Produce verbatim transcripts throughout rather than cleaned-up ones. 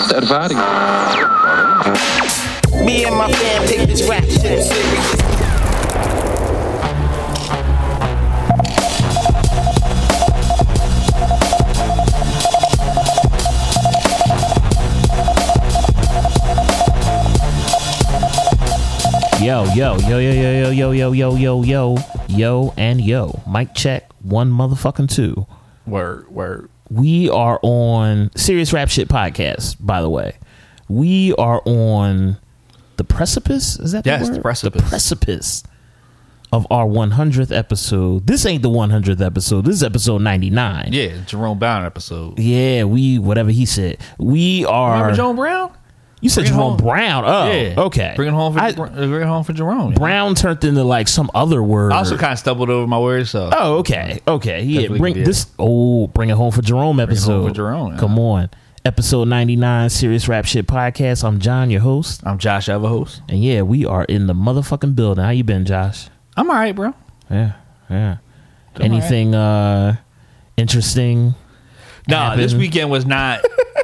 ervaring. Me and my fam take this rap shit serious. Yo, yo, yo, yo, yo, yo, yo, yo, yo, yo, yo, and yo. Mic check, one motherfucking two. Word, word. We are on Serious Rap Shit Podcast, by the way. We are on the precipice, is that the yes, word? the precipice. The precipice of our one hundredth episode. This ain't the one hundredth episode. This is episode ninety-nine. Yeah, Jerome Brown episode. Yeah, we, whatever he said. We are... Remember Jerome Brown? You said Bring it Jerome home. Brown. Oh, Yeah. okay. Bring it home for, I- bring it home for Jerome. yeah. Brown turned into like some other word. I also kind of stumbled over my words, so. Oh, okay, okay, yeah. Definitely Bring did. this. Oh, bring it home for Jerome episode. home for Jerome, yeah. Come on, episode ninety-nine, Serious Rap Shit Podcast. I'm John, your host, I'm Josh, other host. and yeah, we are in the motherfucking building. How you been, Josh? I'm all right, bro. Yeah, yeah. Doing Anything uh interesting? Nah, happened? this weekend was not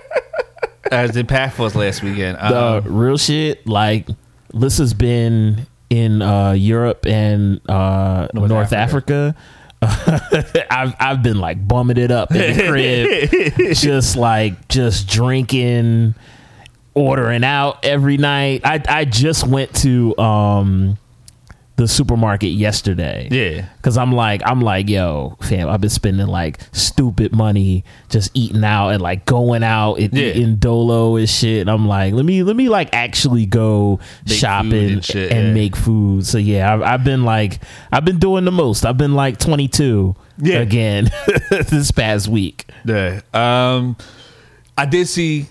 as impactful as last weekend. The Um, real shit. Like, this has been in uh Europe and uh North, North Africa. I've I've been like bumming it up in the crib, just like just drinking, ordering out every night. I I just went to um the supermarket yesterday. Yeah. Cause I'm like, I'm like, yo, fam, I've been spending like stupid money just eating out and like going out and Yeah. eating Dolo and shit. And I'm like, let me, let me like actually go Make shopping food and, and shit, and yeah. make food. So yeah, I've, I've been like, I've been doing the most. I've been like twenty-two Yeah. again this past week. Yeah. Um, I did see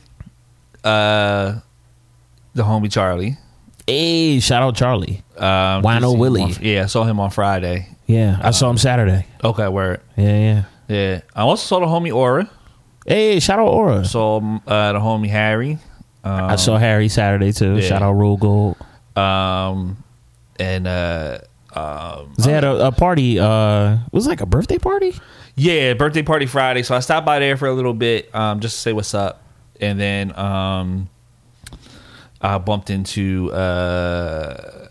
uh, the homie Charlie. Hey, shout out Charlie. Um, Wino did see him Willie. on- yeah, I saw him on Friday. Yeah, I saw him Saturday. Okay, word. Yeah, yeah. Yeah. I also saw the homie Aura. Hey, shout out Aura. Saw uh, the homie Harry. Um, I saw Harry Saturday too. yeah. Shout out Rule Gold. Um, and uh, um, They had a, a party. Uh, it was like a birthday party. yeah, birthday party Friday. So I stopped by there for a little bit, um, just to say what's up, and then um, I bumped into. Uh,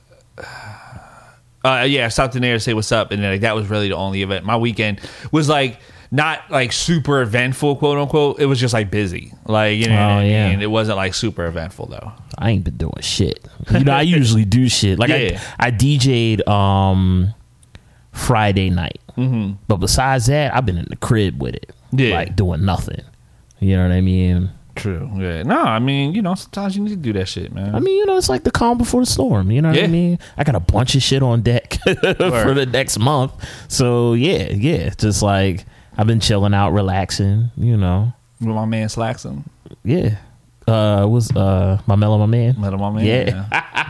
uh, yeah, I stopped in there to say what's up, and then like, that was really the only event. My weekend was like not like super eventful, quote unquote. It was just like busy, like you know. Oh, what I yeah. mean? It wasn't like super eventful though. I ain't been doing shit. You know, I usually do shit. Like Yeah. I, I D J'd um Friday night, mm-hmm. but besides that, I've been in the crib with it, Yeah. like doing nothing. You know what I mean? True. Yeah. No, I mean, you know, sometimes you need to do that shit, man. I mean, you know, it's like the calm before the storm. You know what I Yeah. mean? I got a bunch of shit on deck for the next month. So yeah, yeah, just like I've been chilling out, relaxing. You know, with my man Slackson. yeah. Uh, it was uh my mellow, my man. Met him, my man. Yeah.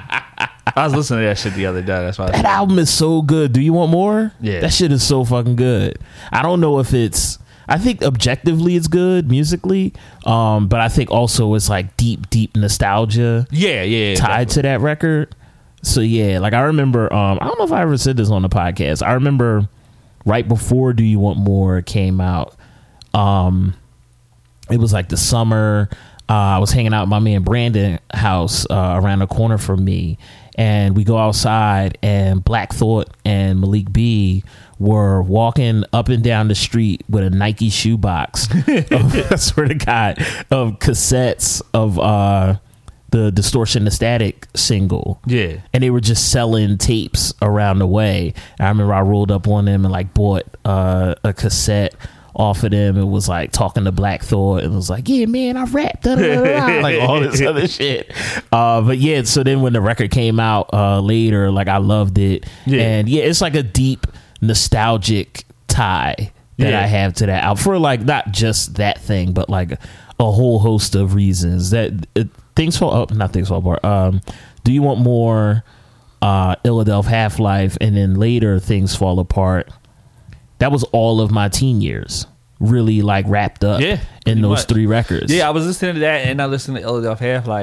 I was listening to that shit the other day. That's why. I That album is so good. Do you want more? Yeah. That shit is so fucking good. I don't know if it's, I think objectively it's good musically, um, but I think also it's like deep, deep nostalgia yeah, yeah. tied to that record. So yeah, like I remember, um, I don't know if I ever said this on the podcast. I remember right before Do You Want More came out, um, it was like the summer. Uh, I was hanging out at my man Brandon house uh, around the corner from me, and we go outside, and Black Thought and Malik B were walking up and down the street with a Nike shoebox. of, I swear to God, of cassettes of uh, the Distortion the Static single. Yeah. And they were just selling tapes around the way. And I remember I rolled up on them and like bought uh, a cassette off of them. It was like talking to Black Thought and was like, yeah, man, I rap, da, da, da, da, like all this other shit. Uh, but yeah, so then when the record came out uh, later, like I loved it. Yeah. And yeah, it's like a deep nostalgic tie that Yeah. I have to that album for like not just that thing, but like a, a whole host of reasons that it, things fall up, not things fall apart. Um, Do You Want More? Uh, Philadelphia Half-Life, and then later Things Fall Apart. That was all of my teen years, really like wrapped up Yeah, in pretty those much. three records. Yeah, I was listening to that, and I listened to Philadelphia Half-Life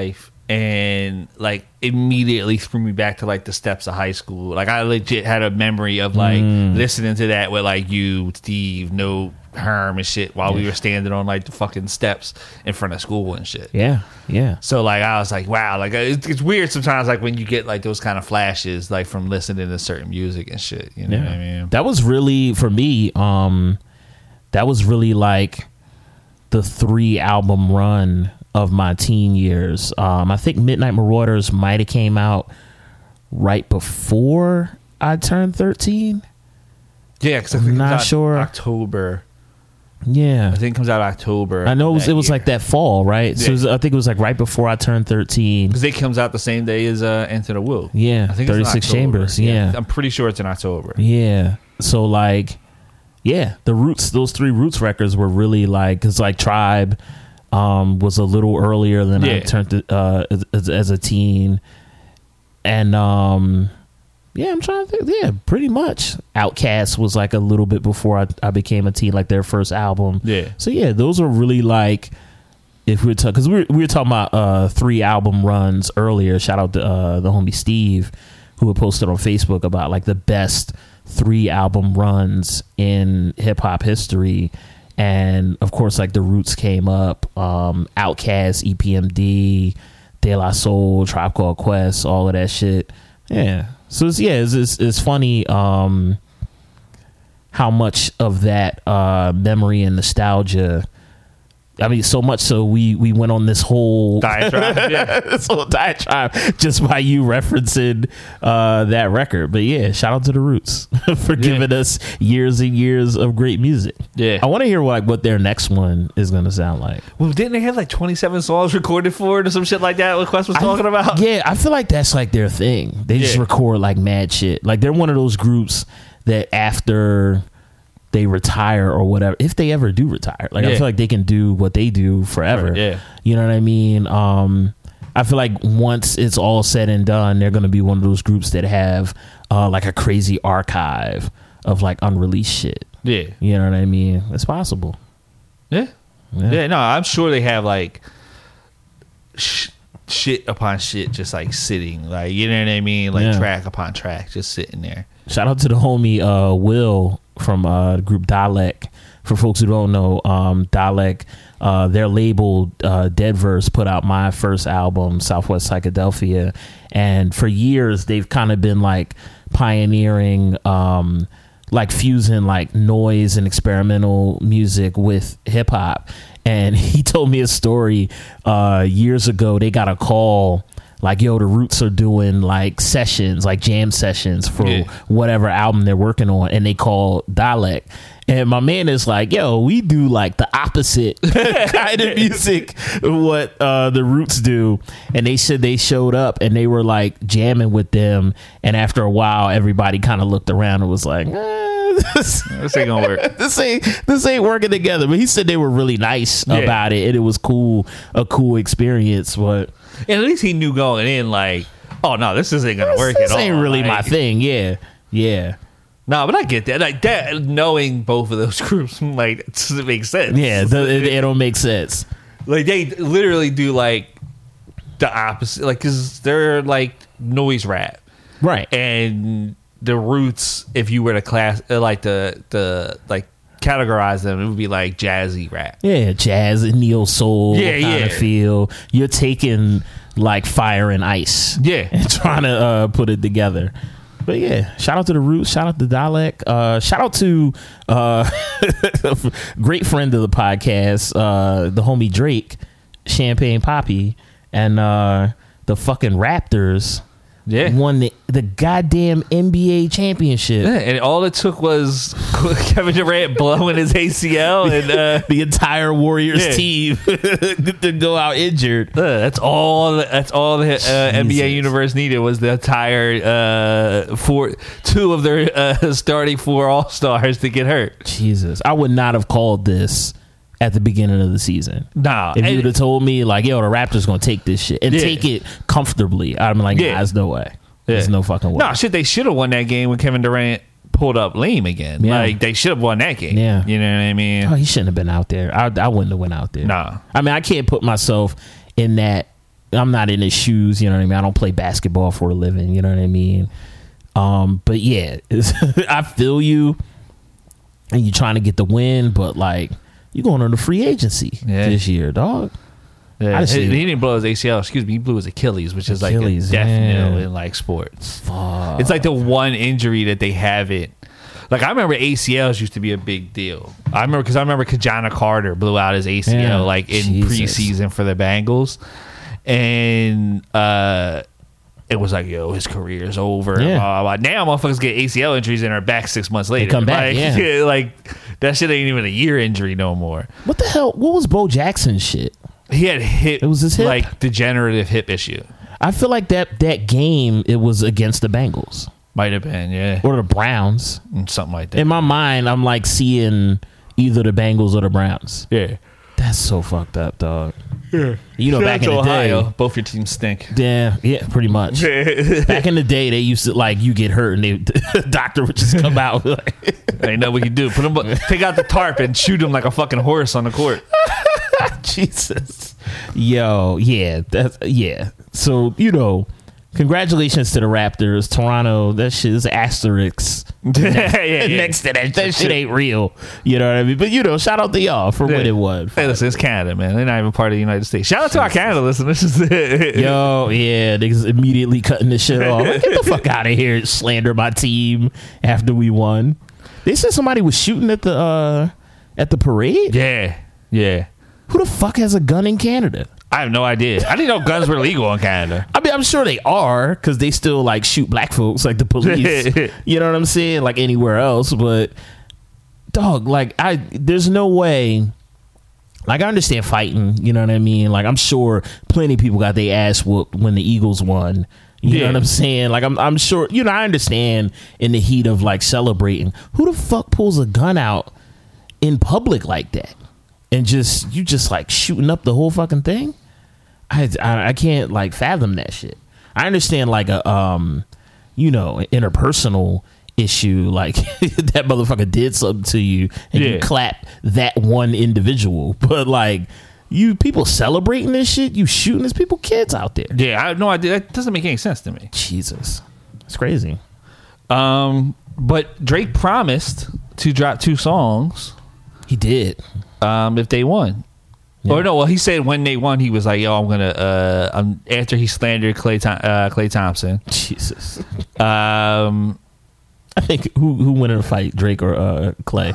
and like immediately threw me back to like the steps of high school. Like I legit had a memory of like mm. listening to that with like you, Steve, No, Herm and shit while yeah. we were standing on like the fucking steps in front of school and shit. Yeah, yeah. So like I was like, wow, like it's, it's weird sometimes like when you get like those kind of flashes like from listening to certain music and shit. You know yeah. what I mean? That was really for me. Um, that was really like the three album run of my teen years. Um, I think Midnight Marauders might have came out right before I turned thirteen. Yeah, because I think I'm it not comes out sure. October. Yeah, I think it comes out October. I know it was, it was year. like that fall, right? Yeah. So it was, I think it was like right before I turned thirteen. Because it comes out the same day as uh, Enter the Will. Yeah, I think thirty-six it's in October. Chambers. Yeah. I'm pretty sure it's in October. Yeah. So like, yeah, the Roots, those three Roots records were really like, because like Tribe um, was a little earlier than Yeah. I turned to, uh, as, as a teen, and um. Yeah, I'm trying to think. Yeah, pretty much. Outkast was like a little bit before I, I became a teen, like their first album. Yeah. So yeah, those are really like, if we were talking, because we were, we were talking about uh, three album runs earlier. Shout out to uh, the homie Steve, who had posted on Facebook about like the best three album runs in hip hop history. And of course, like the Roots came up, um, Outkast, E P M D, De La Soul, Tribe Called Quest, all of that shit. Yeah. So it's, yeah, it's, it's, it's funny um, how much of that uh, memory and nostalgia. I mean, so much so we we went on this whole diatribe, yeah. this whole diatribe just by you referencing uh, that record. But yeah, shout out to the Roots for giving yeah. us years and years of great music. Yeah, I want to hear like what their next one is going to sound like. Well, didn't they have like twenty-seven songs recorded for it or some shit like that? What Quest was talking I, about? Yeah, I feel like that's like their thing. They just yeah. record like mad shit. Like they're one of those groups that after they retire or whatever, if they ever do retire, like yeah. I feel like they can do what they do forever. Yeah, you know what I mean. Um, I feel like once it's all said and done, they're going to be one of those groups that have uh, like a crazy archive of like unreleased shit. Yeah, you know what I mean. It's possible. Yeah, yeah. yeah no, I'm sure they have like sh- shit upon shit, just like sitting, like you know what I mean, like yeah. track upon track, just sitting there. Shout out to the homie uh, Will from uh, the group Dalek. For folks who don't know, um, Dalek, uh, their label uh, Deadverse put out my first album, Southwest Psychedelphia, and for years they've kind of been like pioneering, um, like fusing like noise and experimental music with hip hop. And he told me a story uh, years ago. They got a call. Like, yo, the Roots are doing like sessions, like jam sessions for yeah. whatever album they're working on, and they call Dalek. And my man is like, yo, we do like the opposite kind of music what uh, the Roots do. And they said they showed up and they were like jamming with them. And after a while, everybody kind of looked around and was like, eh, this, this ain't gonna work. this ain't this ain't working together. But he said they were really nice yeah. about it, and it was cool, a cool experience. But and at least he knew going in, like, oh no, this isn't gonna this, work this at all. This ain't really like, my thing. Yeah, yeah. No, but I get that. Like that, knowing both of those groups, like, it doesn't make sense. Yeah, the, it, it don't make sense. Like they literally do like the opposite, like because they're like noise rap, right? And the Roots, if you were to class, uh, like the the like categorize them, it would be like jazzy rap. Yeah, jazz and neo soul yeah, kind yeah. of feel. You're taking like Fire and Ice, yeah, and trying to uh, put it together. But yeah, shout out to the Roots, shout out to Dalek, uh, shout out to uh, great friend of the podcast, uh, the homie Drake, Champagne Poppy, and uh, the fucking Raptors. Yeah, won the, the goddamn N B A championship. Yeah, and all it took was Kevin Durant blowing his A C L and uh, the entire Warriors yeah. team to go out injured. Uh, that's all. That's all the uh, N B A universe needed was the entire uh, four, two of their uh, starting four All Stars to get hurt. Jesus, I would not have called this at the beginning of the season. Nah, if you would have told me like, yo, the Raptors gonna take this shit and yeah. take it comfortably, I'm like, yeah. nah, there's no way. Yeah. There's no fucking way. No, shit, they should have won that game when Kevin Durant pulled up lame again. Yeah. Like they should have won that game. Yeah, you know what I mean. Oh, he shouldn't have been out there. I, I wouldn't have went out there. Nah, I mean, I can't put myself in that I'm not in his shoes. You know what I mean? I don't play basketball for a living. You know what I mean? Um, but yeah, I feel you, and you're trying to get the win, but like you going on the free agency yeah. this year, dog. Yeah, he, he didn't blow his A C L. Excuse me, he blew his Achilles, which is Achilles, like a death yeah. knell in like sports. Fuck. It's like the one injury that they haven't. Like I remember A C Ls used to be a big deal. I remember because I remember Kajana Carter blew out his A C L Yeah. like in Jesus. preseason for the Bengals, and uh, it was like, yo, his career's over. Yeah. Blah, blah, blah. Now motherfuckers get A C L injuries and are back six months later. come back, Like, yeah. like that shit ain't even a year injury no more. What the hell? What was Bo Jackson's shit? He had hip. It was his hip? like degenerative hip issue. I feel like that that game it was against the Bengals Might have been, yeah, or the Browns. something like that. In my mind, I'm like seeing either the Bengals or the Browns. Yeah, That's so fucked up, dog. Yeah. You know, back in the Ohio, day, both your teams stink. yeah, yeah, pretty much. Back in the day, they used to like you get hurt and they, the doctor would just come out like, Ain't nothing we can do. Put him, take out the tarp and shoot him like a fucking horse on the court. Jesus, yo, yeah, that's yeah. So you know, congratulations to the Raptors, Toronto. That shit is asterisks yeah, yeah. next to that. That shit ain't real. You know what I mean? But you know, shout out to y'all for Yeah. what it was. Hey, listen, it's Canada, man. They're not even part of the United States. Shout out to our Canada listeners. Yo, yeah, niggas immediately cutting this shit off. Like, get the fuck out of here, slander my team after we won. They said somebody was shooting at the uh at the parade. yeah, yeah. Who the fuck has a gun in Canada? I have no idea. I didn't know guns were legal in Canada. I mean, I'm sure they are because they still like shoot black folks like the police. You know what I'm saying? Like anywhere else, but dog, like I, there's no way. Like I understand fighting. You know what I mean? Like I'm sure plenty of people got their ass whooped when the Eagles won. You Yeah. know what I'm saying? Like I'm, I'm sure. You know, I understand in the heat of like celebrating. Who the fuck pulls a gun out in public like that? And just you just like shooting up the whole fucking thing. I, I I can't like fathom that shit. I understand like a um, you know, interpersonal issue like that motherfucker did something to you and Yeah. you clap that one individual, but like you people celebrating this shit, you shooting these people kids out there. Yeah, I have no idea. That doesn't make any sense to me. Jesus, it's crazy. Um, but Drake promised to drop two songs. He did. Um, if they won. Yeah. Or no, well, he said when they won, he was like, "Yo, I'm gonna." Uh, um, after he slandered Clay, Thom- uh, Clay Thompson. Jesus. Um, I think who who win in a fight, Drake or uh, Clay?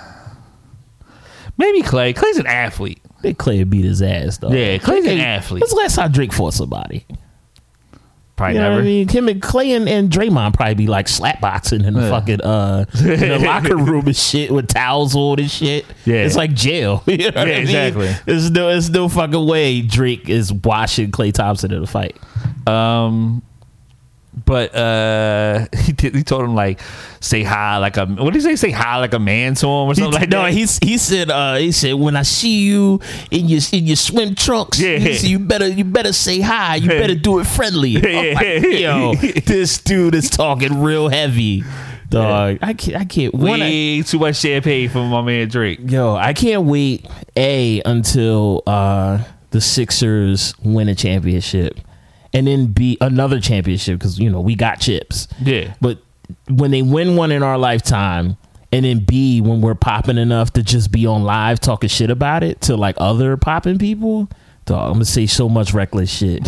maybe Clay. Clay's an athlete. I think Clay would beat his ass though. Yeah, Clay's an Clay- athlete. When's the last time Drake fought somebody? Probably You know never. what I mean? Him and Clay and, and Draymond probably be like slap boxing in the Yeah. fucking uh in the locker room and shit with towels on and shit. Yeah. It's like jail. You know what Yeah, I mean? exactly. There's no there's no fucking way Drake is washing Clay Thompson in a fight. Um, but uh, he did, he told him like say hi like a what did he say say hi like a man to him or something like no, that. he he said uh he said when I see you in your in your swim trunks, Yeah. you, you better you better say hi. You better do it friendly. I'm like, yo, this dude is talking real heavy, dog. I can't I can't one, I- way too much champagne for my man Drake. Yo, I can't wait a until uh the Sixers win a championship, and then B another championship because you know we got chips. Yeah. But when they win one in our lifetime, and then B when we're popping enough to just be on live talking shit about it to like other popping people, dog, I'm gonna say so much reckless shit,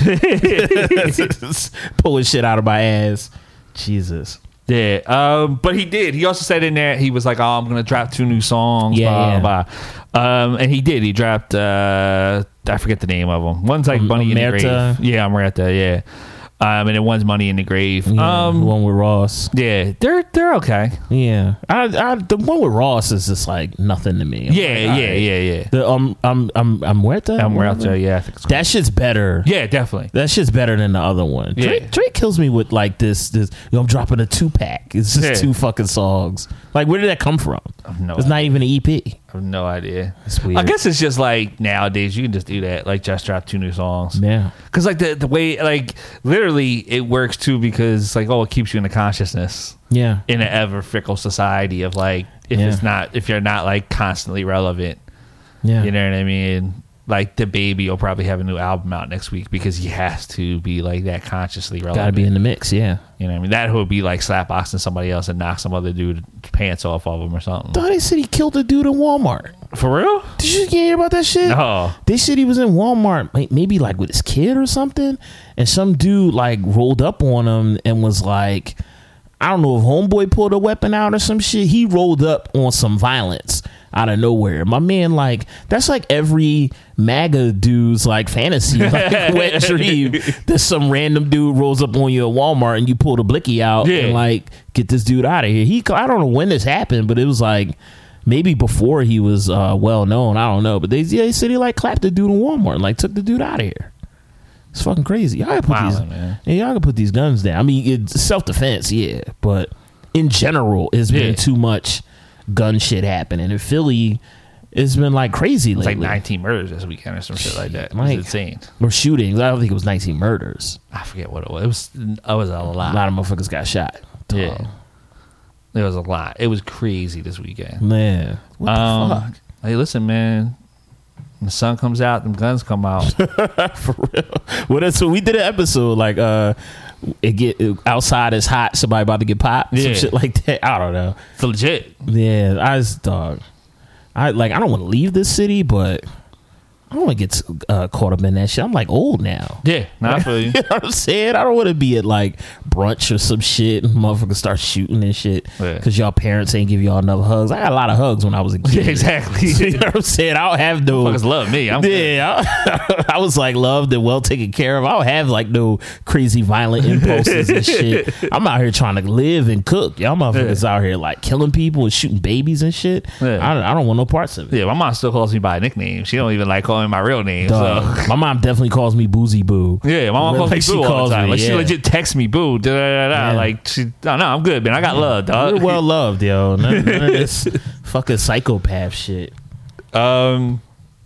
pulling shit out of my ass. Jesus. Yeah, um, but he did. He also said in there he was like, "Oh, I'm gonna drop two new songs." Yeah, blah, yeah. blah, blah. Um, and he did. He dropped. Uh, I forget the name of them. One's like Um, Money in the Omerta? Grave. Yeah, Omerta. Yeah. Um, and then one's Money in the Grave. Yeah, um, the one with Ross. yeah, they're they're okay. Yeah, I, I the one with Ross is just like nothing to me. I'm Yeah, like, yeah, all right. yeah, yeah. The um, I'm I'm I'm Muerta. And Omerta. Yeah, I think it's cool. That shit's better. Yeah, definitely. That shit's better than the other one. Yeah. Drake, Drake kills me with like this. This yo, I'm dropping a two pack. It's just Yeah. two fucking songs. Like, where did that come from? no It's not even an E P. I have no idea. It's weird. I guess it's just like nowadays you can just do that. Like just drop two new songs. Yeah. Because like the the way like literally it works too because like oh it keeps you in the consciousness Yeah. in an ever fickle society of like if Yeah. it's not if you're not like constantly relevant. Yeah. You know what I mean? like the baby will probably have a new album out next week because he has to be like that consciously relevant. Gotta be in the mix, yeah. You know what I mean? That would be like slapboxing somebody else and knock some other dude pants off of him or something. Thought they said he killed a dude in Walmart. For real? Did you hear about that shit? No. They said he was in Walmart, like, maybe like with his kid or something, and some dude like rolled up on him and was like, I don't know if homeboy pulled a weapon out or some shit. He rolled up on some violence out of nowhere. My man, like, that's like every MAGA dude's like fantasy, like wet dream. That some random dude rolls up on you at Walmart and you pull the blicky out yeah. and like get this dude out of here. He, I don't know when this happened, but it was like maybe before he was uh, well known. I don't know, but they, yeah, they said he like clapped the dude in Walmart and like took the dude out of here. It's fucking crazy. Y'all gotta put wow, these, man. Yeah, y'all gotta put these guns down. I mean, it's self defense, yeah, but in general, it's yeah. been too much gun shit happening in Philly. It's been like crazy It's lately. like nineteen murders this weekend or some shit like that. It was Like, insane. Or shootings. I don't think it was nineteen murders. I forget what it was. It was, it was a lot. A lot of motherfuckers got shot. Yeah. Oh, There was a lot. It was crazy this weekend. man, what um, the fuck? Hey, listen, man. When the sun comes out, them guns come out. For real. Well, that's what we did an episode like uh it get outside is hot, somebody about to get popped, Yeah. some shit like that. I don't know. It's legit. Yeah, I just dog. I like I don't want to leave this city, but I don't want to get uh, caught up in that shit. I'm like old now. Yeah, no, I feel you. You know what I'm saying? I don't want to be at like brunch or some shit and motherfuckers start shooting and shit because Yeah. y'all parents ain't give y'all enough hugs. I got a lot of hugs when I was a kid. Yeah, exactly. So, you know what I'm saying? I don't have no. Motherfuckers love me. I'm Yeah, I, I was like loved and well taken care of. I don't have like no crazy violent impulses and shit. I'm out here trying to live and cook. Y'all motherfuckers Yeah. out here like killing people and shooting babies and shit. Yeah. I, don't, I don't want no parts of it. Yeah, my mom still calls me by a nickname. She don't even like calling me my real name. Dog. So My mom definitely calls me Boozy Boo. yeah, my mom calls Like me she Boo all calls the time. me, Like she yeah. legit texts me Boo. Da, da, da, da. Yeah. Like she, no, no, I'm good, man. I got love, dog. You're well loved, yo. None, none of this fucking psychopath shit. Um.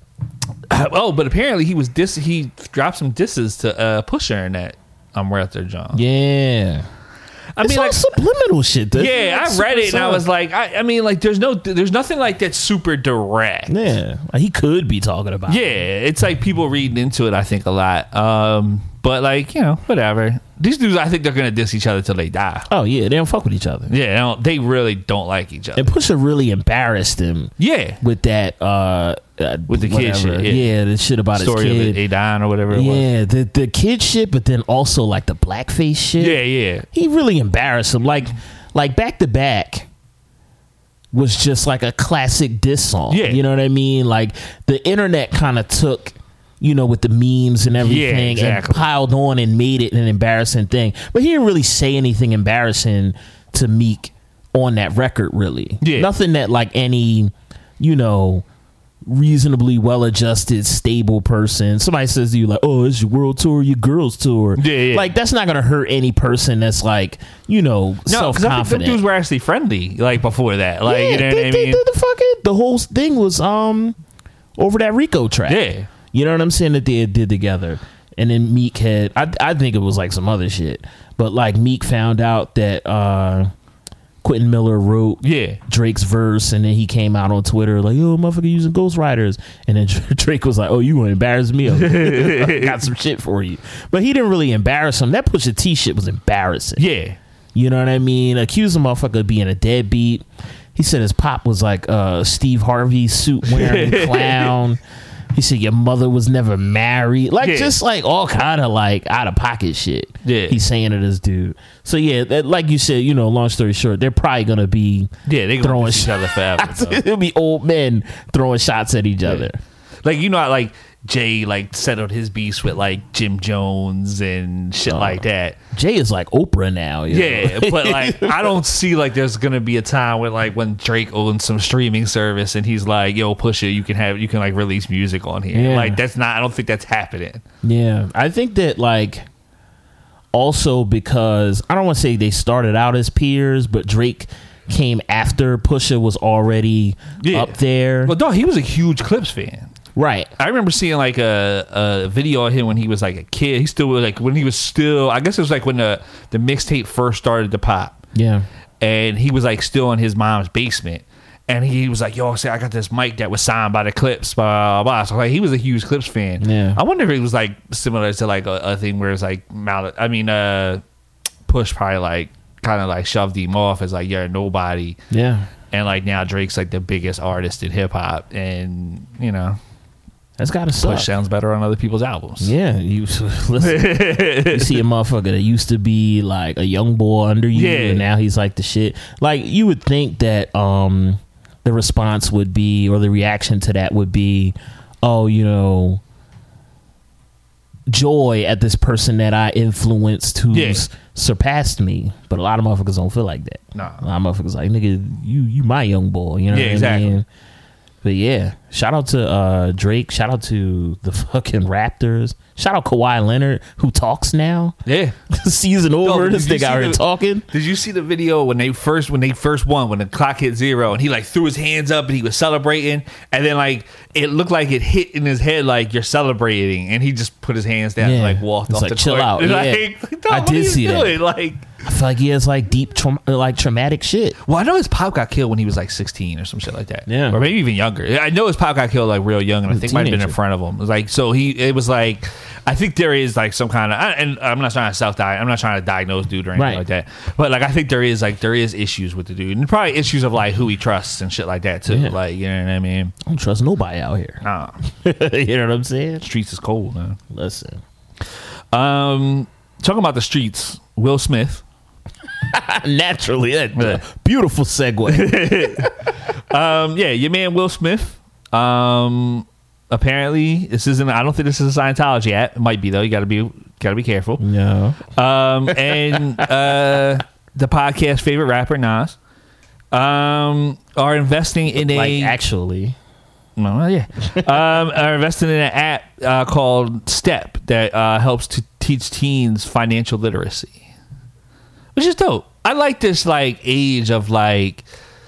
Oh, but apparently he was dis. He dropped some disses to uh, Pusha in that um, We're Out There, John. Yeah. I It's mean, all like, subliminal shit. That's yeah, like I read it and super I was subtle. like, I, I mean, like, there's no, there's nothing like that super direct. yeah, he could be talking about. Yeah, it. it's like people reading into it. I think a lot. Um, but like you know, whatever. These dudes, I think they're gonna diss each other till they die. Oh yeah, they don't fuck with each other. Yeah, they, don't, they really don't like each other. And Pusha really embarrassed him Yeah, with that uh, uh With the kid whatever. shit, yeah. the shit about story his of kid. it, Adon or whatever. It was. Yeah, the the kid shit, but then also like the blackface shit. Yeah, yeah. He really embarrassed him. Like like Back to Back was just like a classic diss song. Yeah. You know what I mean? Like the internet kind of took, you know, with the memes and everything, Yeah, exactly. and piled on and made it an embarrassing thing. But he didn't really say anything embarrassing to Meek on that record, really. Yeah. Nothing that like any, you know, reasonably well-adjusted, stable person. Somebody says to you like, "Oh, it's your world tour, your girls tour." Yeah, yeah. Like that's not gonna hurt any person that's like, you know, No, because I think self-confident. them dudes were actually friendly. Like before that, like yeah, you know they, what I they mean? did the fucking the whole thing was um over that Rico track. Yeah. You know what I'm saying, that they did together. And then Meek had I I think it was like some other shit. But like Meek found out that uh Quentin Miller wrote Yeah. Drake's verse, and then he came out on Twitter like, "Yo, motherfucker using ghostwriters," and then Drake was like, "Oh, you want to embarrass me? I got some shit for you." But he didn't really embarrass him. That Pusha T shit was embarrassing. Yeah. You know what I mean? Accuse a motherfucker of being a deadbeat. He said his pop was like a Steve Harvey suit wearing clown. He said your mother was never married. Like Yeah. just like all kind of like out of pocket shit. Yeah. He's saying to this dude. So yeah, that, like you said, you know, long story short, they're probably gonna be Yeah, they gonna throwing diss each other forever. though. It'll be old men throwing shots at each other. Like you know, how, like Jay like settled his beefs with like Jim Jones and shit Oh. like that. Jay is like Oprah now. you Yeah, know? but like I don't see like there's gonna be a time where like when Drake owns some streaming service and he's like, "Yo, Pusha, you can have you can like release music on here." Yeah. Like that's not. I don't think that's happening. Yeah, I think that like also because I don't want to say they started out as peers, but Drake came after Pusha was already Yeah. up there. Well, dog, he was a huge Clips fan. Right. I remember seeing like a, a video of him when he was like a kid. He still was like when he was still. I guess it was like when the the mixtape first started to pop. Yeah. And he was like still in his mom's basement. And he was like, yo, say I got this mic that was signed by the Clips, blah, blah, blah. So like, he was a huge Clips fan. Yeah. I wonder if it was like similar to like a, a thing where it's like, Mal- I mean, uh, Push probably like kind of like shoved him off as like, you're nobody. Yeah. And like now Drake's like the biggest artist in hip hop. And, you know, that's gotta suck. Push sounds better on other people's albums. Yeah, you listen. You see a motherfucker that used to be like a young boy under you, Yeah. and now he's like the shit. Like you would think that um, the response would be, or the reaction to that would be, oh, you know, joy at this person that I influenced who's Yeah. surpassed me. But a lot of motherfuckers don't feel like that. Nah. A lot of motherfuckers like, nigga, you you my young boy. You know Yeah, what exactly. I mean? But yeah, shout out to uh, Drake. Shout out to the fucking Raptors. Shout out Kawhi Leonard, who talks now. Yeah. Season over. No, this did you nigga out see here the- talking. Did you see the video when they first when they first won, when the clock hit zero and he like threw his hands up and he was celebrating, and then like it looked like it hit in his head like you're celebrating, and he just put his hands down and Yeah. like walked It's off like, the chill court. out. And, Yeah. like, dog, I what did are you see that. doing? Like, I feel like he has like deep, trauma, like traumatic shit. well, I know his pop got killed when he was like sixteen or some shit like that. Yeah. Or maybe even younger. I know his pop got killed like real young, and I A think it might have been in teenager. front of him. It was like, so he, it was like, I think there is like some kind of, and I'm not trying to self diagnose, I'm not trying to diagnose dude or anything Right. like that. But like, I think there is like, there is issues with the dude, and probably issues of like who he trusts and shit like that too. Yeah. Like, you know what I mean? I don't trust nobody out here. Nah, You know what I'm saying? streets is cold, man. Listen. Um, talking about the streets, Will Smith. Naturally. That, Yeah. Beautiful segue. Um, yeah, your man Will Smith. Um, apparently, this isn't. I don't think this is a Scientology app. It might be though. You got to be got to be careful. No. Um, and uh, the podcast favorite rapper Nas um, are investing in a Like actually. no, yeah, um, are investing in an app uh, called Step that uh, helps to teach teens financial literacy, which is dope. I like this like age of like.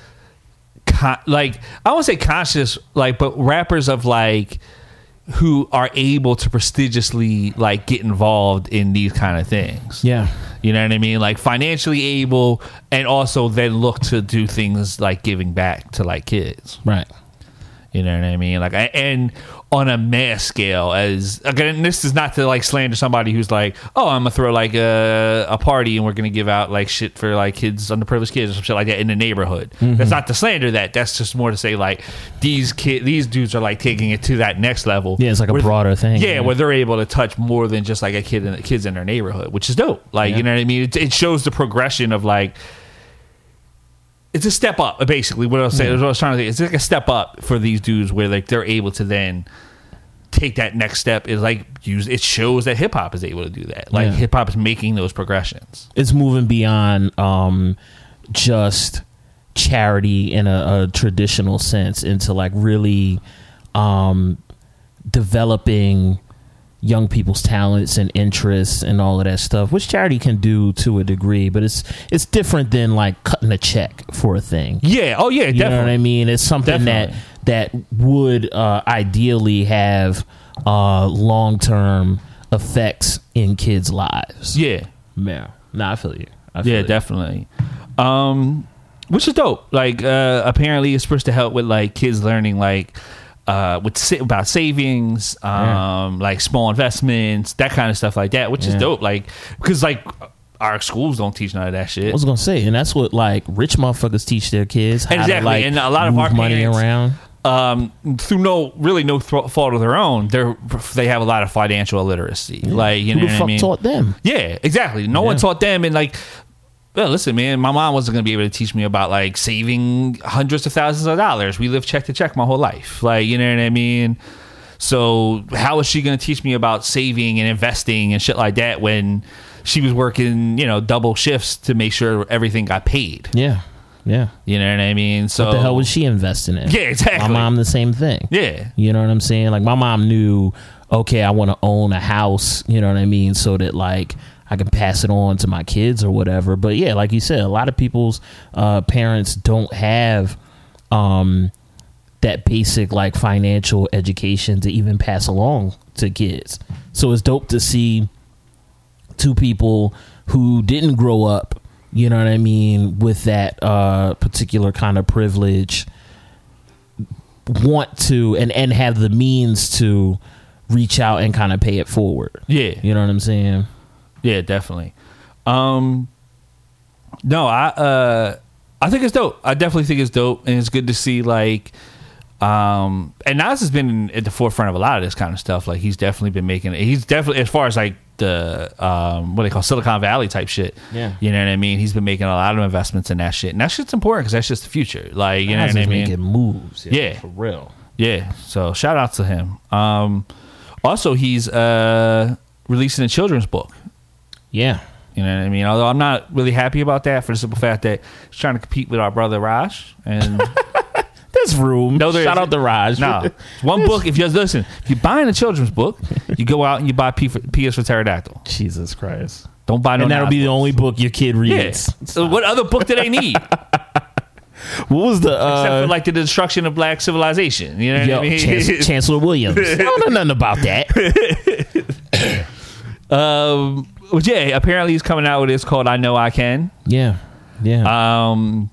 Con- like I won't say conscious, like, but rappers of like who are able to prestigiously like get involved in these kind of things. Yeah. You know what I mean? Like financially able, and also then look to do things like giving back to like kids. Right. You know what I mean? Like, I, and on a mass scale, as again, this is not to like slander somebody who's like, oh, I'm gonna throw like a, a party and we're gonna give out like shit for like kids, underprivileged kids, or some shit like that in the neighborhood. Mm-hmm. That's not to slander that. That's just more to say like these kid, these dudes are like taking it to that next level. Yeah, it's like a where- broader thing. Yeah, where they're able to touch more than just like a kid in kids in their neighborhood, which is dope. Like, Yeah. you know what I mean? It, it shows the progression of like. It's a step up, basically. What I was saying, what I was trying to say, it's like a step up for these dudes, where like they're able to then take that next step. Is like use it shows that hip hop is able to do that. Like Yeah. hip hop is making those progressions. It's moving beyond um, just charity in a, a traditional sense into like really um, developing young people's talents and interests and all of that stuff, which charity can do to a degree, but it's it's different than like cutting a check for a thing. Yeah. Oh yeah. You Definitely. know what I mean? It's something Definitely. that that would uh, ideally have uh, long term effects in kids' lives. Yeah. Yeah. Nah, I feel you. I feel Yeah. you. Definitely. Um, which is dope. Like uh, apparently, it's supposed to help with like kids learning like. Uh, with sa- about savings, um, Yeah. like small investments, that kind of stuff like that, which is Yeah. dope. Like, because like our schools don't teach none of that I shit. was gonna say, and that's what like rich motherfuckers teach their kids how Exactly, to like and a lot of move our money parents- around. Um, through no really no th- fault of their own, they they have a lot of financial illiteracy. Like, you Who know the what fuck I mean? taught them? Yeah, exactly. No one Yeah. taught them, and like, well, listen, man, my mom wasn't gonna be able to teach me about like saving hundreds of thousands of dollars. We lived check to check my whole life, like, you know what I mean. So how is she gonna teach me about saving and investing and shit like that when she was working, you know, double shifts to make sure everything got paid? Yeah, yeah. You know what I mean? So What the hell was she investing in? Yeah, exactly. My mom, the same thing. Yeah. You know what I'm saying? Like my mom knew, okay, I want to own a house. You know what I mean? So that like I can pass it on to my kids or whatever. But yeah, like you said, a lot of people's uh, parents don't have um, that basic like financial education to even pass along to kids. So it's dope to see two people who didn't grow up, you know what I mean, with that uh, particular kind of privilege want to and and have the means to reach out and kind of pay it forward. Yeah, you know what I'm saying? Yeah, definitely. Um, no, I uh, I think it's dope. I definitely think it's dope, and it's good to see like, um, and Nas has been at the forefront of a lot of this kind of stuff. Like he's definitely been making. He's definitely as far as like the um, what they call Silicon Valley type shit. Yeah, you know what I mean. He's been making a lot of investments in that shit, and that shit's important because that's just the future. Like you know Nas what I is mean. Making moves, yeah, yeah, for real. Yeah, so shout out to him. Um, also, he's uh releasing a children's book. Yeah. You know what I mean? Although I'm not really happy about that for the simple fact that he's trying to compete with our brother Raj. And there's room. No, there Shout isn't. out to Raj. Nah. One book, if you just listen, if you're buying a children's book, you go out and you buy P for, P is for Pterodactyl. Jesus Christ. Don't buy no And that'll Nas be the books. only book your kid reads. Yeah. So what other book do they need? What was the Except uh, for like the destruction of black civilization. You know what yo, I mean? Chancellor, Chancellor Williams? I don't know nothing about that. um, well, yeah, apparently he's coming out with this called I Know I Can. Yeah. Yeah. Um,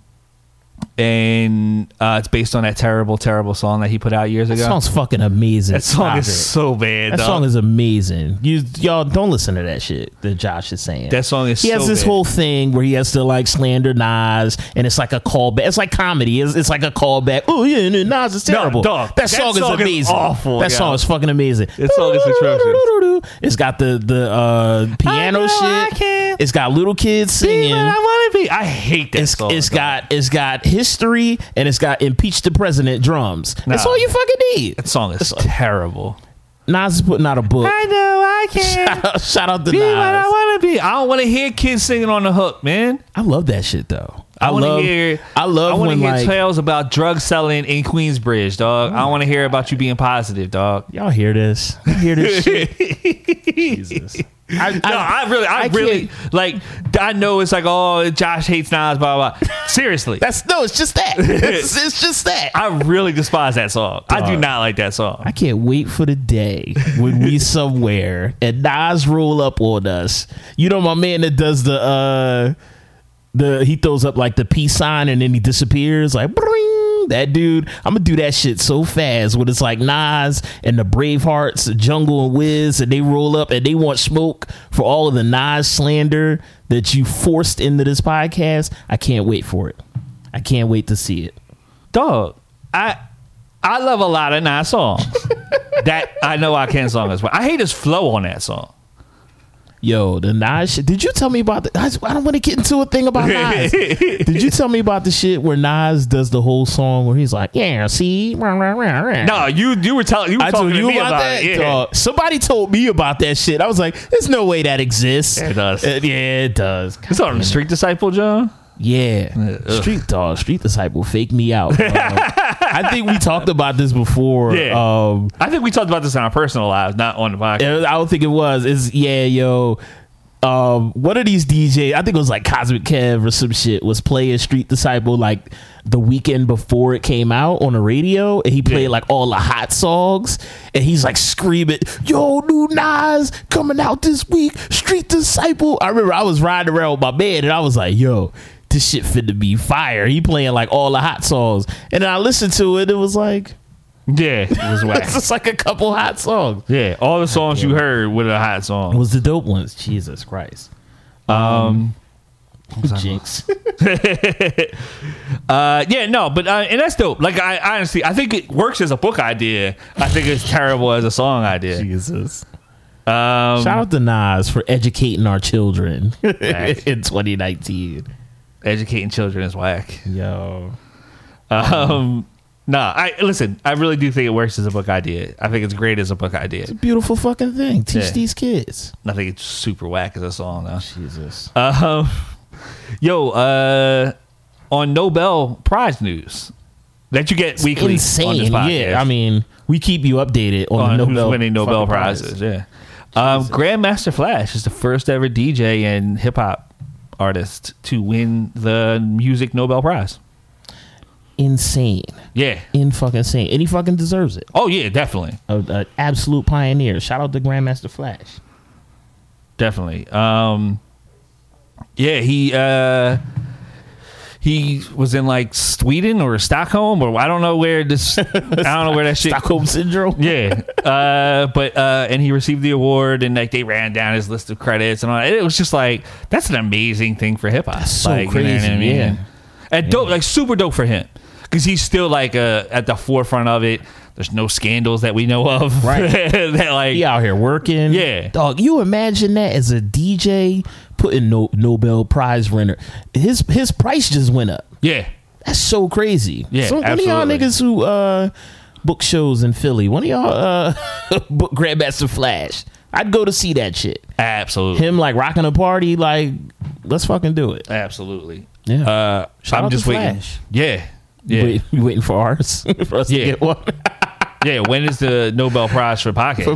and uh, it's based on that terrible, terrible song that he put out years that ago. song's fucking amazing. That song Stop is it. so bad. That dog. song is amazing. You y'all don't listen to that shit that Josh is saying. That song is He so has this bad. whole thing where he has to like slander Nas, and it's like a callback. It's like comedy. It's, it's like a callback. Oh yeah, and Nas is terrible. dog, that that song, song is is amazing. awful, That yo. song is fucking amazing. That song is atrocious. It's got the the uh, piano I know I shit. can. It's got little kids Be singing. what I want to be. I hate that It's, song. it's dog. got it's got history, and it's got impeach the president drums. That's Nah. all you fucking need. That song is terrible. Nas is putting out a book. I know I can. Shout out, shout out to Be what I Nas. want to be. I don't want to hear kids singing on the hook, man. I love that shit though. I, I want to love. hear. I love I want to when hear like tales about drug selling in Queensbridge, dog. I want to hear about you being positive, dog. y'all hear this. You hear this shit. Jesus. I, No, I really, I, I really like. I know it's like, oh, Josh hates Nas, blah blah. blah. Seriously, That's no. It's just that. It's, it's just that. I really despise that song. I do Dog. not like that song. I can't wait for the day when we somewhere and Nas roll up on us. You know my man that does the uh the he throws up like the peace sign and then he disappears like bring. That dude, I'm gonna do that shit so fast when it's like Nas and the Bravehearts, Jungle and Wiz, and they roll up and they want smoke for all of the Nas slander that you forced into this podcast. I can't wait for it. I can't wait to see it. Dog, I I love a lot of Nas songs. That I know I can song as well. I hate his flow on that song. Yo, the Nas shit. Did you tell me about the? I, I don't want to get into a thing about Nas. Did you tell me about the shit where Nas does the whole song where he's like, "Yeah, see, rah, rah, rah, rah." No, you you were telling you were I talking told to you me about, about, that. it. Yeah. Dog. Somebody told me about that shit. I was like, "There's no way that exists." Yeah, it does. Uh, yeah, it does. It's on the Street Disciple, John. Yeah, Ugh. Street Dog, Street Disciple, fake me out. dog. I think we talked about this before. Yeah. Um, I think we talked about this in our personal lives, not on the podcast. I don't think it was. Is yeah, yo. Um, one of these D Js, I think it was like Cosmic Kev or some shit, was playing Street Disciple like the weekend before it came out on the radio, and he played Yeah. like all the hot songs, and he's like screaming, "Yo, new Nas coming out this week, Street Disciple." I remember I was riding around with my man, and I was like, "Yo, this shit finna be fire." He playing like all the hot songs, and then I listened to it. It was like Yeah, it was whack. it's just like a couple hot songs. Yeah, all the songs you heard were the hot It songs. was the dope ones. Jesus Christ. Um, Jinx. uh, yeah, no, but uh, and that's dope. Like, I honestly, I think it works as a book idea. I think it's terrible as a song idea. Jesus. Um, Shout out to Nas for educating our children Facts. in twenty nineteen. educating children is whack. Yo. Um, nah, I listen. I really do think it works as a book idea. I think it's great as a book idea. Beautiful fucking thing. Teach Yeah. these kids. I think it's super whack as a song though. Jesus. Um, yo, uh, on Nobel Prize news that you get weekly on this Insane. podcast. Yeah. I mean, we keep you updated on, on the who's Nobel winning Nobel fucking prizes. Yeah. Um, Grandmaster Flash is the first ever D J and hip hop artist to win the music Nobel Prize. Insane. Yeah. In fucking insane. And he fucking deserves it. Oh yeah, definitely, An absolute pioneer. Shout out to Grandmaster Flash. definitely. Um, yeah, he uh, he was in like Sweden or Stockholm or I don't know where this. I don't know where that shit. Stockholm syndrome. Yeah, uh, but uh, and he received the award, and like they ran down his list of credits and all. It was just like that's an amazing thing for hip hop. So like, crazy, you know what I mean? yeah. And dope, like super dope for him because he's still like uh, at the forefront of it. There's no scandals that we know of. Right. that like He out here working. Yeah. Dog, you imagine that as a D J putting no, Nobel Prize winner. His his price just went up. yeah. That's so crazy. Yeah, So one of y'all absolutely. niggas who uh, book shows in Philly, one of y'all uh, book Grandmaster Flash. I'd go to see that shit. Absolutely. Him like rocking a party, like let's fucking do it. Absolutely. Yeah. Uh, Shout I'm out just to waiting. Flash. Yeah. Yeah. Wait, you waiting for ours for us Yeah. to get one Yeah. When is the Nobel Prize for for podcast?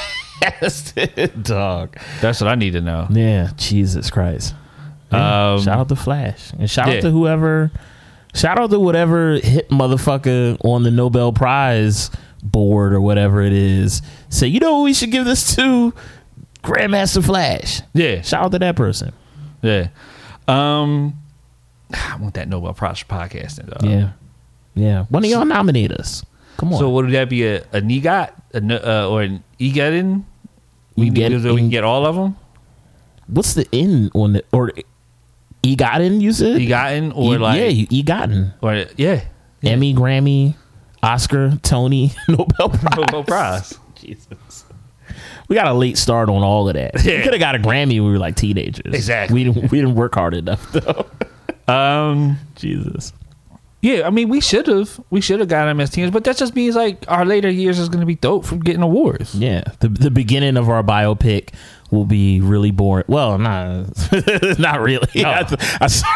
podcast, dog. That's what I need to know. Yeah, Jesus Christ. Yeah, Um, shout out to Flash and shout yeah. out to whoever. Shout out to whatever hit motherfucker on the Nobel Prize board or whatever it is. Say, you know what we should give this to? Grandmaster Flash. Yeah. Shout out to that person. Yeah. Um, I want that Nobel Prize for podcasting. Dog. Yeah. Yeah. One of y'all nominate us. Come on. So would that be a, a NEGOT a, n- uh, or an EGOTing? We, Get- can, so we can get all of them? What's the N on the, or EGOTing, you said? EGOTing or E- like yeah, you EGOTing. or yeah, yeah. Emmy, Grammy, Oscar, Tony, Nobel Prize. Nobel Prize. Jesus. We got a late start on all of that. Yeah. We could have got a Grammy when we were like teenagers. Exactly. We didn't we didn't work hard enough though. Um, Jesus. yeah, I mean we should have we should have got them as teens, but that just means like our later years is going to be dope from getting awards. Yeah. The the beginning of our biopic will be really boring. Well, nah, not really. No. I, I, started,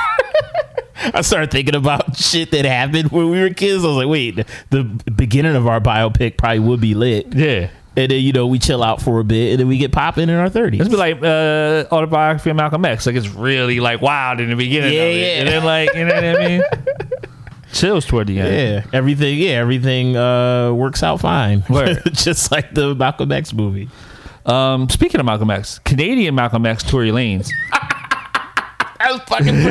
I started thinking about shit that happened when we were kids. I was like, wait, the, the beginning of our biopic probably would be lit. Yeah. And then, you know, we chill out for a bit and then we get popping in our thirties. It's be like uh, autobiography of Malcolm X. Like it's really like wild in the beginning. Yeah, of it. yeah. And then like you know what I mean. Chills toward the end. Yeah, everything. Yeah, everything uh, works out fine. Word. Just like the Malcolm X movie. Um, speaking of Malcolm X, Canadian Malcolm X, Tory Lanez. That was fucking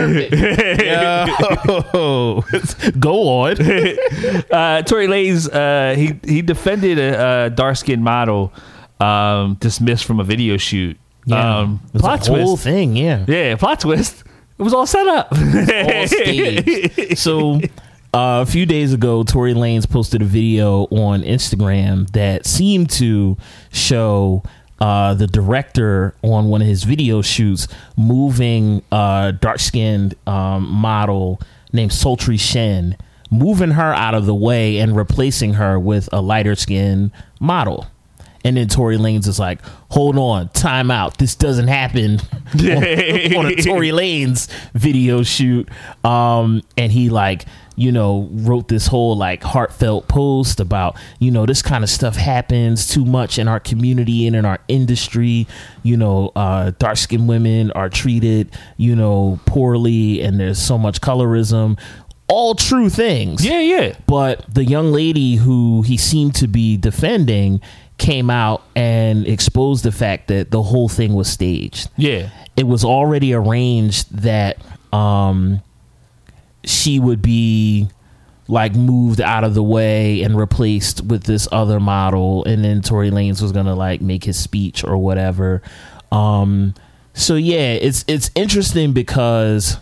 perfect. Yo. Go on. uh, Tory Lanez, uh, he he defended a, a dark skinned model um, dismissed from a video shoot. Yeah, Um, it was plot a whole twist. thing. Yeah, Yeah, plot twist. It was all set up. all staged. So uh, a few days ago, Tory Lanez posted a video on Instagram that seemed to show uh, the director on one of his video shoots moving a dark-skinned um, model named Sultry Shen, moving her out of the way and replacing her with a lighter-skinned model. And then Tory Lanez is like, hold on, time out. This doesn't happen on, on a Tory Lanez video shoot. Um, and he like, you know, wrote this whole like heartfelt post about, you know, this kind of stuff happens too much in our community and in our industry. You know, uh, dark skinned women are treated, you know, poorly and there's so much colorism. All true things. Yeah, yeah. But the young lady who he seemed to be defending came out and exposed the fact that the whole thing was staged. Yeah. It was already arranged that um, she would be like moved out of the way and replaced with this other model, and then Tory Lanez was gonna like make his speech or whatever. Um, so yeah, it's it's interesting because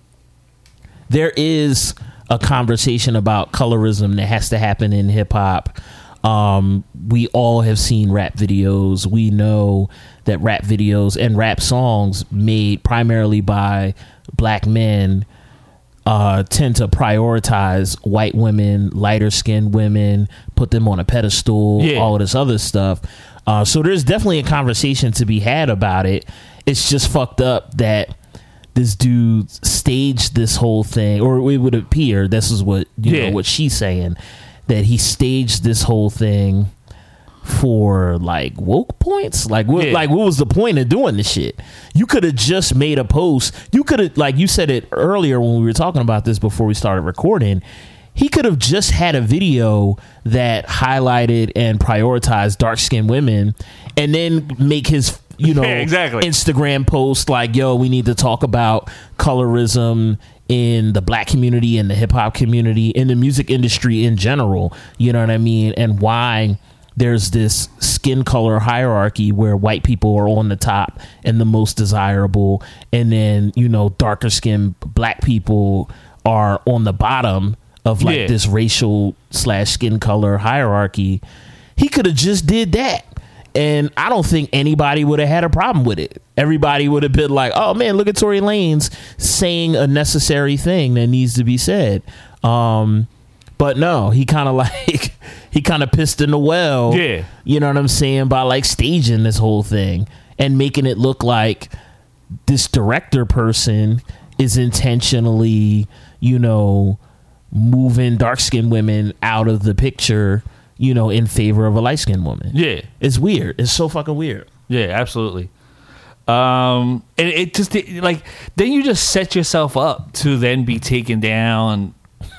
there is a conversation about colorism that has to happen in hip hop. Um, we all have seen rap videos. We know that rap videos and rap songs made primarily by black men uh, tend to prioritize white women, lighter skinned women, put them on a pedestal, Yeah. all of this other stuff. Uh, so there's definitely a conversation to be had about it. It's just fucked up that this dude staged this whole thing, or it would appear this is what you Yeah. know what she's saying, that he staged this whole thing for like woke points. Like what? Yeah. Like what was the point of doing this shit? You could have just made a post. You could have, like you said it earlier when we were talking about this before we started recording. He could have just had a video that highlighted and prioritized dark skinned women, and then make his, you know, Yeah, exactly. Instagram post like, yo, we need to talk about colorism in the black community and the hip hop community, in the music industry in general, you know what I mean? And why there's this skin color hierarchy where white people are on the top and the most desirable, and then, you know, darker skinned black people are on the bottom of like Yeah. this racial slash skin color hierarchy. He could have just did that, and I don't think anybody would have had a problem with it. Everybody would have been like, oh man, look at Tory Lanez saying a necessary thing that needs to be said. Um, but no, he kind of like, he kind of pissed in the well. Yeah. You know what I'm saying? By like staging this whole thing and making it look like this director person is intentionally, you know, moving dark skinned women out of the picture, you know, in favor of a light skinned woman. Yeah. It's weird. It's so fucking weird. Yeah, absolutely. Um, and it just it, like then you just set yourself up to then be taken down,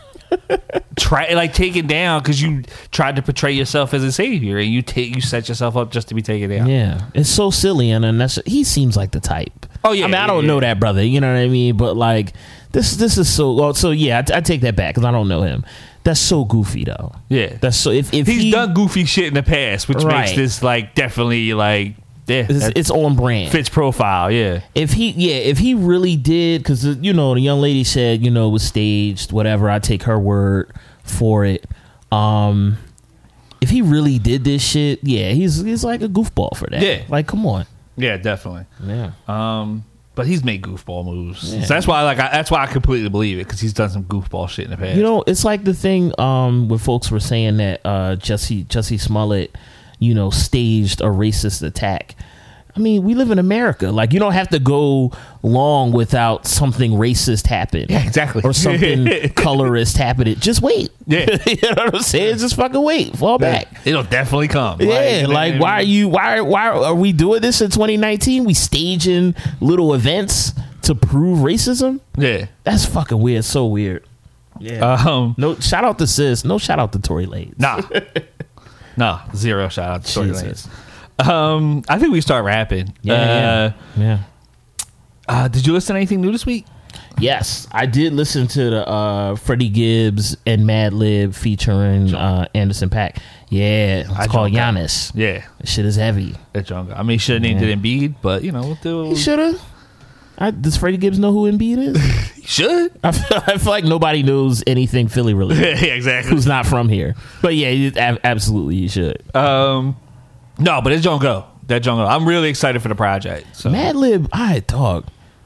try like taken down because you tried to portray yourself as a savior, and you take you set yourself up just to be taken down. Yeah. It's so silly and unnecessary. He seems like the type. Oh yeah. I mean, yeah, I don't yeah. know that brother. You know what I mean? But like, this this is so. Well, so yeah, I, I take that back because I don't know him. That's so goofy though. Yeah, That's so. If if he's he, done goofy shit in the past, which Right. makes this like definitely like yeah, it's, that it's on brand. fits profile. Yeah, If he, yeah, if he really did, because you know the young lady said, you know, it was staged, whatever. I take her word for it. Um, if he really did this shit, yeah, he's he's like a goofball for that. Yeah. like come on. yeah, definitely. Yeah, Um, but he's made goofball moves. Yeah. So that's why like I, that's why I completely believe it because he's done some goofball shit in the past. you know, it's like the thing um when folks were saying that uh Jesse Jesse Smollett, you know, staged a racist attack. I mean, we live in America. Like, you don't have to go long without something racist happen. Yeah, exactly. Or something colorist happen. Just wait. Yeah. You know what I'm saying? Just fucking wait. Fall back. It'll definitely come. Yeah, like why are you why why are we doing this in twenty nineteen? We staging little events to prove racism? Yeah. That's fucking weird. So weird. Yeah. Um. No shout out to sis. No shout out to Tory Lanez. Nah. No. Zero shout out to Tory Jesus. Lanez. Um. I think we start rapping. Yeah, Uh, yeah. Yeah. Uh, did you listen to anything new this week? Yes, I did listen to the uh, Freddie Gibbs and Madlib featuring uh, Anderson .Paak. Yeah, it's I called jumped out. Giannis. Yeah. That shit is heavy. That jungle. I mean, he should have named Yeah. it Embiid, but you know, we'll do. He should have. Does Freddie Gibbs know who Embiid is? He should. I feel, I feel like nobody knows anything Philly related. Yeah, exactly. Who's not from here? But yeah, you, ab- absolutely, you should. Um. No, but it's John Go. That John Go. I'm really excited for the project. So. Madlib, I dog.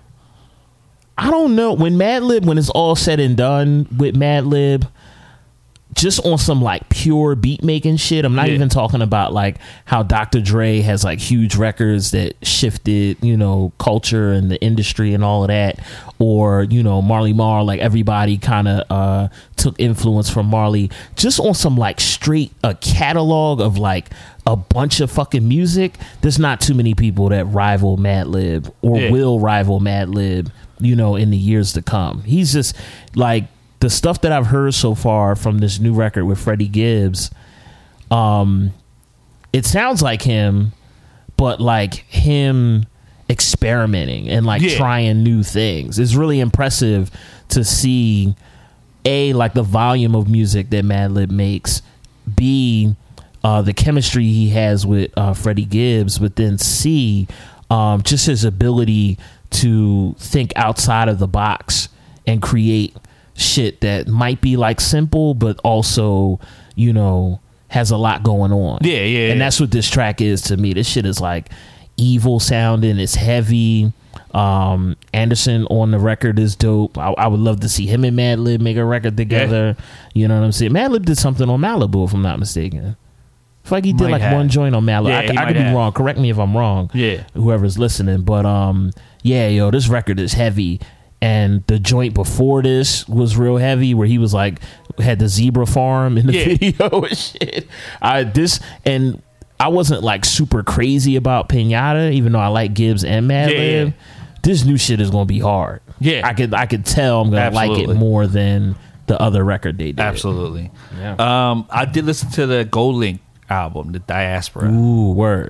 I don't know when Madlib, when it's all said and done with Madlib, just on some like pure beat making shit. I'm not Yeah. even talking about like how Doctor Dre has like huge records that shifted, you know, culture and the industry and all of that, or you know, Marley Marl. Like everybody kind of uh, took influence from Marley. Just on some like straight a catalog of like a bunch of fucking music. There's not too many people that rival Madlib or Yeah. will rival Madlib, you know, in the years to come. He's just like the stuff that I've heard so far from this new record with Freddie Gibbs. Um, it sounds like him, but like him experimenting and like Yeah. trying new things. It's really impressive to see A, like the volume of music that Madlib makes, B, uh, the chemistry he has with uh, Freddie Gibbs, but then C, um, just his ability to think outside of the box and create shit that might be like simple, but also, you know, has a lot going on. Yeah, yeah, And yeah. that's what this track is to me. This shit is like evil sounding. It's heavy. Um, Anderson on the record is dope. I, I would love to see him and Madlib make a record together. You know what I'm saying? Madlib did something on Malibu, if I'm not mistaken. I feel like he did Might like have. one joint on Malibu. Yeah, I, he I might could be have. wrong. Correct me if I'm wrong. Yeah. Whoever's listening, but um, yeah, yo, this record is heavy. And the joint before this was real heavy, where he was like had the zebra farm in the Yeah. video and shit. I this and I wasn't like super crazy about Pinata, even though I like Gibbs and Madlib. Yeah. This new shit is gonna be hard. Yeah. I could I could tell I'm gonna like Absolutely. it more than the other record they did. Absolutely. Yeah. Um, I did listen to the Gold Link album, The Diaspora. Ooh, word.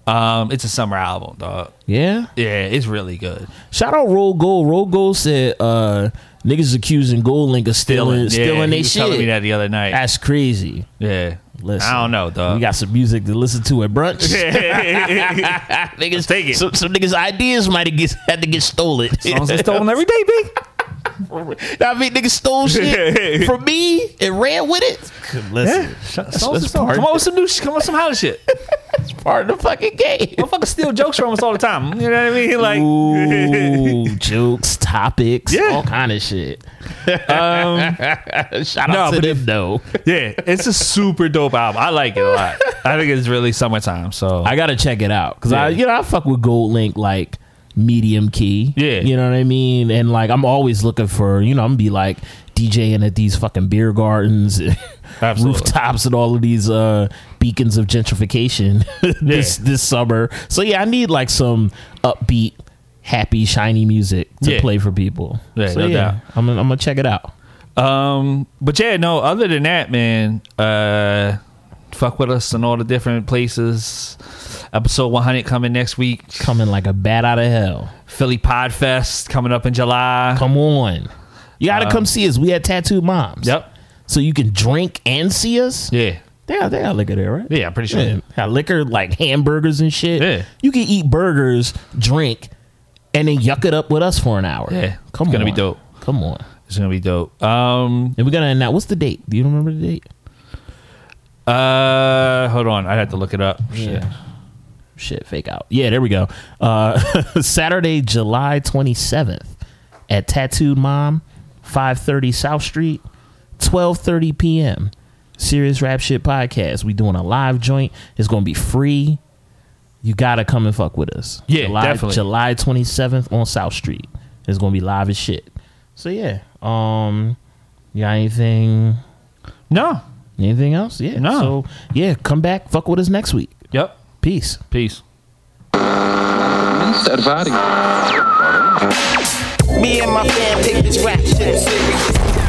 Um, it's a summer album, dog. Yeah, Yeah, it's really good. shout out Roll Gold. Roll Gold said uh, niggas accusing Gold Link of stealing, yeah, stealing he their was shit. telling me that the other night. That's crazy. Yeah, Listen, I don't know, dog. We got some music to listen to at brunch. niggas Take it. Some, some niggas' ideas might have get, had to get stolen. Songs are stolen every day, big. I mean, niggas stole shit from me and ran with it. Listen, Yeah, that's, songs that's are stolen. part, Come on with some new shit. Come on with some hotter shit. part of the fucking game. Motherfuckers steal jokes from us all the time. You know what I mean? Like, Ooh, jokes, topics, Yeah. all kind of shit. um, Shout No, out to but them, though. yeah, it's a super dope album. I like it a lot. I think it's really summertime. So I gotta check it out because I, Yeah. you know, I fuck with Gold Link like medium key. Yeah. you know what I mean. And like, I'm always looking for, you know, I'm gonna be like DJing at these fucking beer gardens, Absolutely. rooftops, and all of these uh, beacons of gentrification this Yeah. this summer. So yeah, I need like some upbeat, happy, shiny music to Yeah. play for people. Yeah, so no yeah, doubt. I'm gonna, I'm gonna check it out. Um, but yeah, no. Other than that, man, uh, fuck with us in all the different places. Episode one hundred coming next week. Coming like a bat out of hell. Philly Podfest coming up in July. Come on, you gotta come see us. We at Tattooed Moms. Yep. So you can drink and see us. Yeah. They got, they got liquor there, right? Yeah, I'm pretty sure. Yeah, got liquor like hamburgers and shit. Yeah. You can eat burgers, drink, and then yuck it up with us for an hour. Yeah. Come It's on. gonna be dope. Come on. It's gonna be dope. Um. And we're gonna announce. What's the date? Do you remember the date? Uh. Hold on. I had to look it up. Shit. Yeah. Shit, fake out. Yeah, there we go. Uh, Saturday, July twenty-seventh at Tattooed Mom, five thirty South Street, twelve thirty p.m. Serious Rap Shit Podcast. We doing a live joint. It's going to be free. You got to come and fuck with us. Yeah, July, definitely. July twenty-seventh on South Street. It's going to be live as shit. So, yeah. Um, you got anything, No. anything else? Yeah. No. So, yeah, come back. Fuck with us next week. Yep. Peace. Peace. Me and my fam take this rap shit serious.